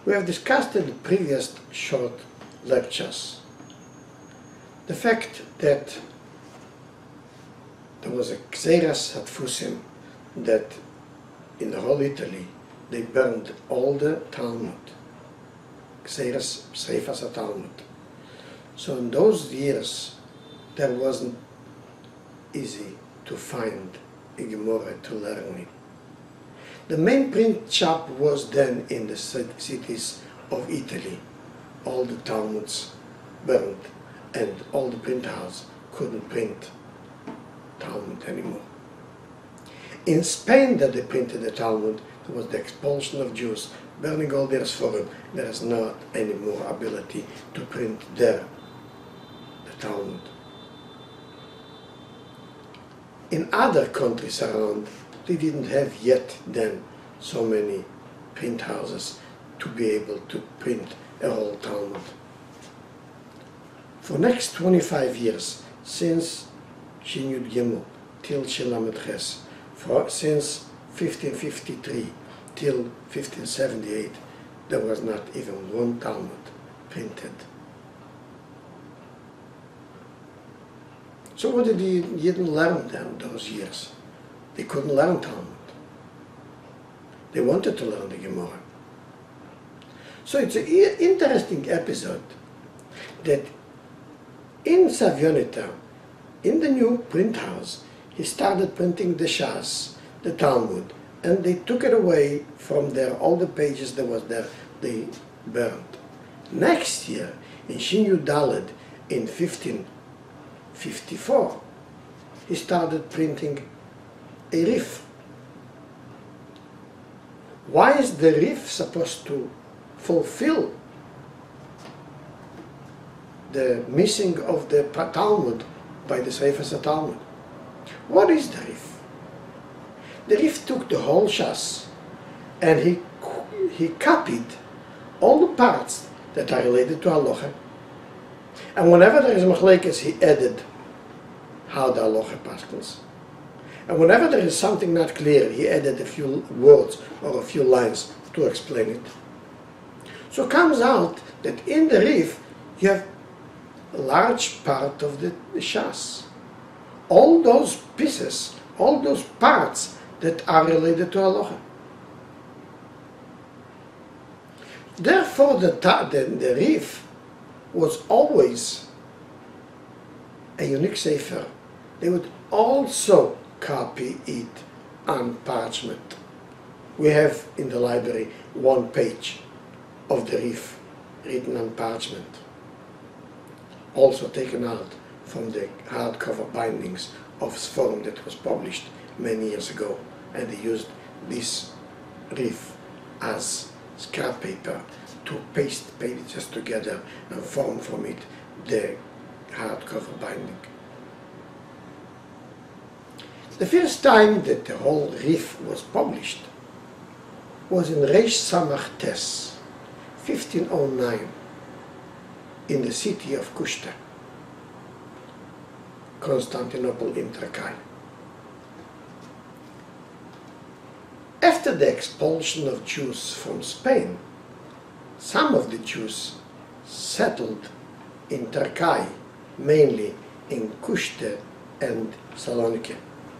We have discussed in the previous short lectures the fact that there was a Xeras Hatfusim, that in the whole Italy they burned all the Talmud, Xeras Seifas Talmud. So in those years there wasn't easy to find a Gemara to learn it. The main print shop was then in the cities of Italy. All the Talmuds burned and all the print houses couldn't print Talmud anymore. In Spain that they printed the Talmud, there was the expulsion of Jews, burning all their Sforim. There is not any more ability to print there the Talmud. In other countries around, they didn't have yet then so many print houses to be able to print a whole Talmud. For next 25 years, since Shin Yud Gimel till Shin Lamed Ches, since 1553 till 1578, there was not even one Talmud printed. So what did the Yidden learn then those years? They couldn't learn Talmud. They wanted to learn the Gemara. So it's an interesting episode that in Savionita, in the new print house, he started printing the Shas, the Talmud, and they took it away from there. All the pages that was there, they burned. Next year, in Shin Yud Daled, in 1554, he started printing a Rif. Why is the Rif supposed to fulfill the missing of the Talmud by the Seifas Talmud? What is the Rif? The Rif took the whole Shas and he copied all the parts that are related to Halacha, and whenever there is Machlekes, he added how the Halacha paskins. And whenever there is something not clear, he added a few words or a few lines to explain it. So it comes out that in the Rif you have a large part of the Shas. All those pieces, all those parts that are related to Halacha. Therefore the Rif was always a unique sefer. They would also copy it on parchment. We have in the library one page of the Rif written on parchment, also taken out from the hardcover bindings of Sforim that was published many years ago, and they used this Rif as scrap paper to paste pages together and form from it the hardcover binding. The first time that the whole Rif was published was in Reish Samach Tes, 1509, in the city of Kushta, Constantinople in Turkey. After the expulsion of Jews from Spain, some of the Jews settled in Turkey, mainly in Kushta and Saloniki.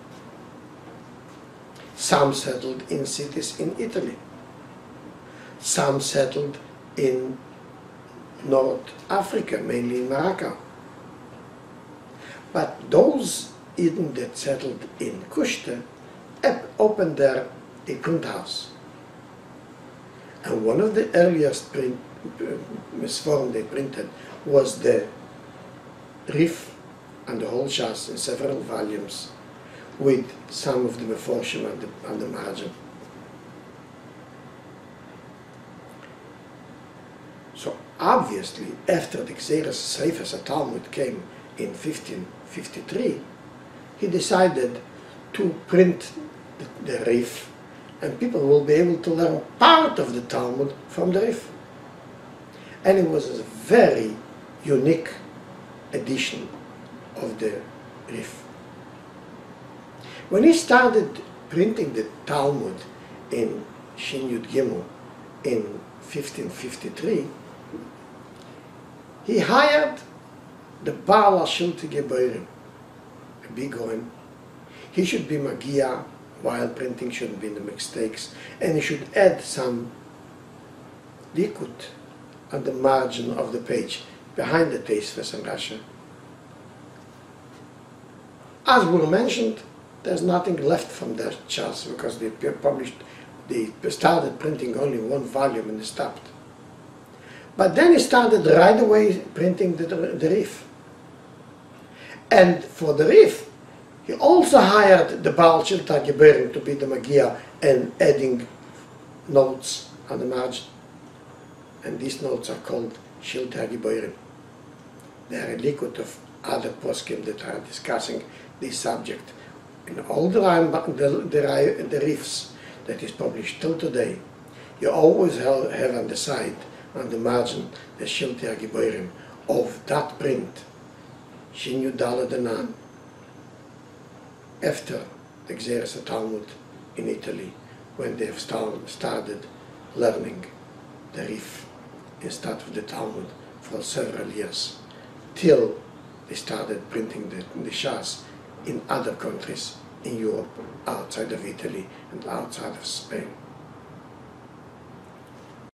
Some settled in cities in Italy. Some settled in North Africa, mainly in Morocco. But those Eden that settled in Kushta opened there a print house. And one of the earliest misform they printed was the Rif and the whole Shas in several volumes, with some of the Meforshim on the margin. So obviously, after the Xeras Seifas Talmud came in 1553, he decided to print the Rif, and people will be able to learn part of the Talmud from the Rif. And it was a very unique edition of the Rif. When he started printing the Talmud in Shin Yud Gimel in 1553, he hired the Baal HaShilti Geborim, a big one. He should be Magia, while printing shouldn't be the mistakes, and he should add some liquid on the margin of the page, behind the Tosfos and Rashi. As we mentioned, there's nothing left from their charts because they started printing only one volume and they stopped. But then he started right away printing the Rif. And for the Rif, he also hired the Baal HaShilti Geborim to be the Magia and adding notes on the margin. And these notes are called Shiltei Geborim. They are a liquid of other poskim that are discussing this subject. In all the Rifs that is published till today, you always have on the side, on the margin, the Shiltei Geborim of that print, Shin Yud Daled Anan, after the Xeris Talmud in Italy, when they have started learning the Rif instead of the Talmud for several years, till they started printing the Shas in other countries in Europe, outside of Italy and outside of Spain.